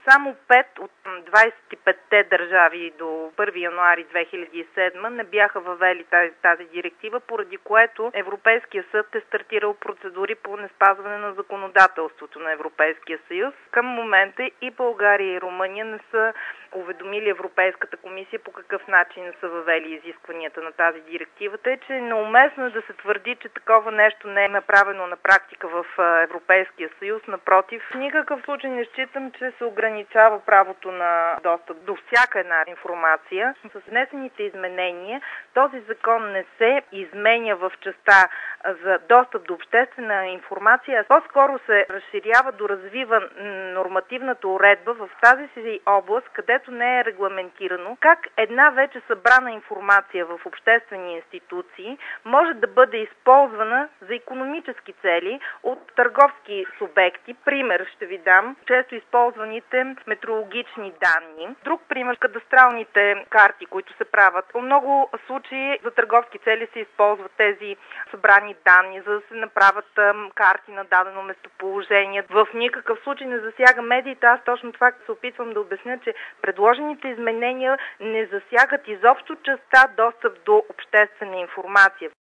Само 5 от 25-те държави до 1 януари 2007 не бяха въвели тази директива, поради което Европейския съд е стартирал процедури по неспазване на законодателството на Европейския съюз. Към момента и България и Румъния не са уведомили Европейската комисия по какъв начин са въвели изискванията на тази директива. Тъй, че неуместно е да се твърди, че такова нещо не е направено на практика в Европейския съюз. Напротив, в никакъв случай не считам, че се ограничава правото на достъп до всяка една информация. С внесените изменения този закон не се изменя в частта за достъп до обществена информация, а по-скоро се разширява, доразвива нормативната уредба в тази си област, където не е регламентирано как една вече събрана информация в обществени институции може да бъде използвана за икономически цели от търговски субекти. Пример ще ви дам. Често използваните метеорологични данни. Друг пример – кадастралните карти, които се правят. В много случаи за търговски цели се използват тези събрани данни, за да се направят карти на дадено местоположение. В никакъв случай не засяга медиите. Аз точно това се опитвам да обясня, че предложените изменения не засягат изобщо частта достъп до обществена информация.